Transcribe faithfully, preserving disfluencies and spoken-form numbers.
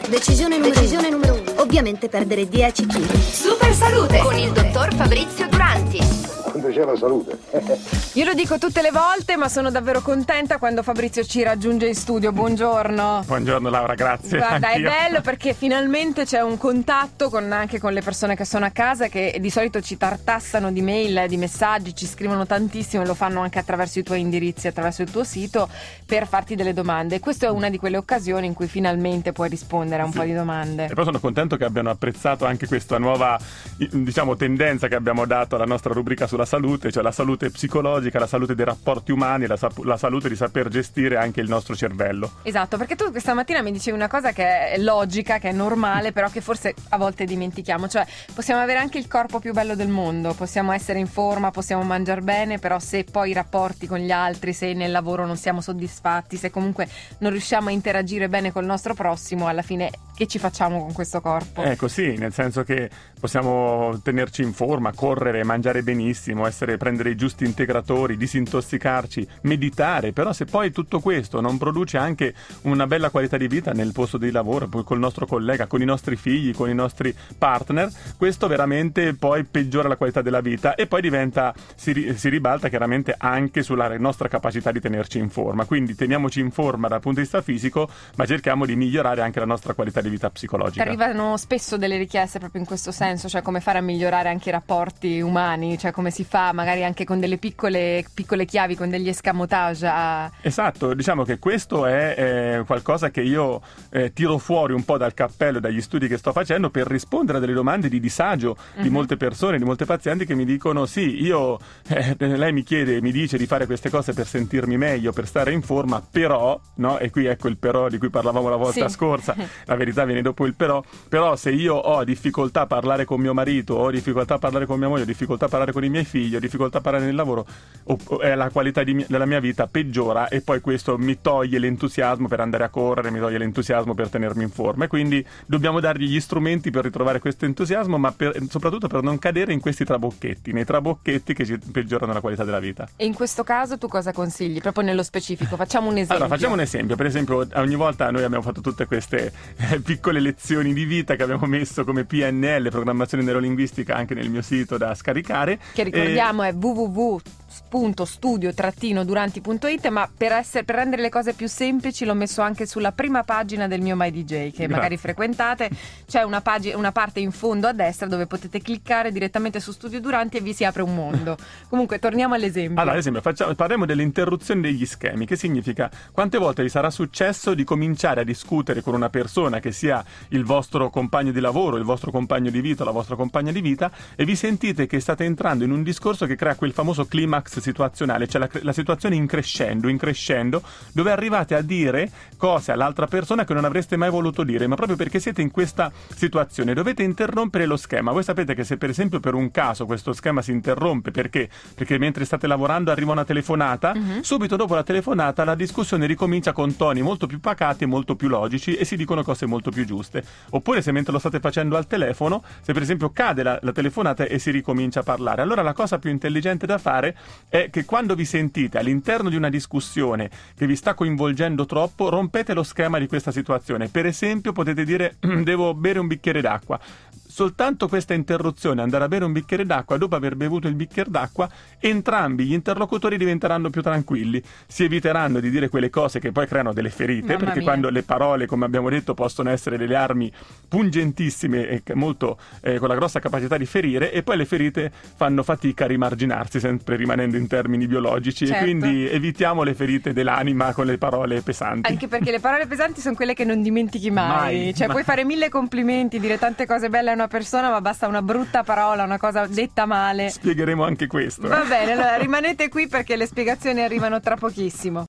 Decisione numero, Decisione uno. numero uno. Ovviamente perdere dieci chili. Super salute con il dottor Fabrizio Duranti. Quando c'è la salute. Io lo dico tutte le volte, ma sono davvero contenta quando Fabrizio ci raggiunge in studio. Buongiorno. Buongiorno Laura, grazie. Guarda, Anch'io. è bello perché finalmente c'è un contatto con, anche con le persone che sono a casa, che di solito ci tartassano di mail, di messaggi, ci scrivono tantissimo e lo fanno anche attraverso i tuoi indirizzi, attraverso il tuo sito, per farti delle domande. E questa è una di quelle occasioni in cui finalmente puoi rispondere a un sì. po' di domande. E poi sono contento che abbiano apprezzato anche questa nuova, diciamo, tendenza che abbiamo dato alla nostra rubrica sulla salute, cioè la salute psicologica, la salute dei rapporti umani, la, la salute di saper gestire anche il nostro cervello. Esatto, perché tu questa mattina mi dicevi una cosa che è logica, che è normale, però che forse a volte dimentichiamo, cioè possiamo avere anche il corpo più bello del mondo, possiamo essere in forma, possiamo mangiare bene, però se poi i rapporti con gli altri, se nel lavoro non siamo soddisfatti, se comunque non riusciamo a interagire bene col nostro prossimo, alla fine che ci facciamo con questo corpo? Ecco, sì, nel senso che possiamo tenerci in forma, correre, mangiare benissimo, essere, prendere i giusti integratori, disintossicarci, meditare, però se poi tutto questo non produce anche una bella qualità di vita nel posto di lavoro, poi col nostro collega, con i nostri figli, con i nostri partner, questo veramente poi peggiora la qualità della vita e poi diventa, si, si ribalta chiaramente anche sulla nostra capacità di tenerci in forma. Quindi teniamoci in forma dal punto di vista fisico, ma cerchiamo di migliorare anche la nostra qualità di vita psicologica. Arrivano spesso delle richieste proprio in questo senso, cioè come fare a migliorare anche i rapporti umani, cioè come si fa magari anche con delle piccole, piccole chiavi, con degli escamotage a... Esatto, diciamo che questo è eh, qualcosa che io eh, tiro fuori un po' dal cappello, dagli studi che sto facendo, per rispondere a delle domande di disagio mm-hmm. di molte persone, di molte pazienti che mi dicono sì, io eh, lei mi chiede, mi dice di fare queste cose per sentirmi meglio, per stare in forma, però, no? E qui ecco il però di cui parlavamo la volta sì. scorsa, la verità viene dopo il però, però se io ho difficoltà a parlare con mio marito, ho difficoltà a parlare con mia moglie, ho difficoltà a parlare con i miei figli, ho difficoltà a parlare nel lavoro, o, o, eh, la qualità di mia, della mia vita peggiora e poi questo mi toglie l'entusiasmo per andare a correre, mi toglie l'entusiasmo per tenermi in forma e quindi dobbiamo dargli gli strumenti per ritrovare questo entusiasmo, ma per, soprattutto per non cadere in questi trabocchetti, nei trabocchetti che ci peggiorano la qualità della vita. E in questo caso tu cosa consigli? Proprio nello specifico, facciamo un esempio. Allora, facciamo un esempio, per esempio ogni volta noi abbiamo fatto tutte queste eh, piccole lezioni di vita che abbiamo messo come P N L, programmazione neurolinguistica, anche nel mio sito da scaricare. Che ricordiamo e... è w w w punto studio duranti punto it, ma per, essere, per rendere le cose più semplici l'ho messo anche sulla prima pagina del mio MyDJ, che Grazie. magari frequentate. C'è una, pag- una parte in fondo a destra dove potete cliccare direttamente su Studio Duranti e vi si apre un mondo. Comunque torniamo all'esempio. Allora, ad esempio, facciamo, parliamo dell'interruzione degli schemi, che significa quante volte vi sarà successo di cominciare a discutere con una persona che sia il vostro compagno di lavoro, il vostro compagno di vita, la vostra compagna di vita, e vi sentite che state entrando in un discorso che crea quel famoso climax situazionale, cioè la, la situazione in crescendo, in crescendo, dove arrivate a dire cose all'altra persona che non avreste mai voluto dire, ma proprio perché siete in questa situazione dovete interrompere lo schema. Voi sapete che se per esempio per un caso questo schema si interrompe perché, perché mentre state lavorando arriva una telefonata, uh-huh. subito dopo la telefonata la discussione ricomincia con toni molto più pacati e molto più logici e si dicono cose molto più giuste. Oppure se mentre lo state facendo al telefono, se per esempio cade la, la telefonata e si ricomincia a parlare, allora la cosa più intelligente da fare è che quando vi sentite all'interno di una discussione che vi sta coinvolgendo troppo, rompete lo schema di questa situazione. Per esempio potete dire devo bere un bicchiere d'acqua. Soltanto questa interruzione, andare a bere un bicchiere d'acqua, dopo aver bevuto il bicchiere d'acqua, entrambi gli interlocutori diventeranno più tranquilli, si eviteranno di dire quelle cose che poi creano delle ferite, Mamma perché mia. Quando le parole, come abbiamo detto, possono essere delle armi pungentissime e molto eh, con la grossa capacità di ferire, e poi le ferite fanno fatica a rimarginarsi, sempre rimanendo in termini biologici, certo. E quindi evitiamo le ferite dell'anima con le parole pesanti. Anche perché le parole pesanti sono quelle che non dimentichi mai, mai cioè mai. Puoi fare mille complimenti, dire tante cose belle a una persona, ma basta una brutta parola, una cosa detta male. Spiegheremo anche questo. Va bene, allora rimanete qui perché le spiegazioni arrivano tra pochissimo.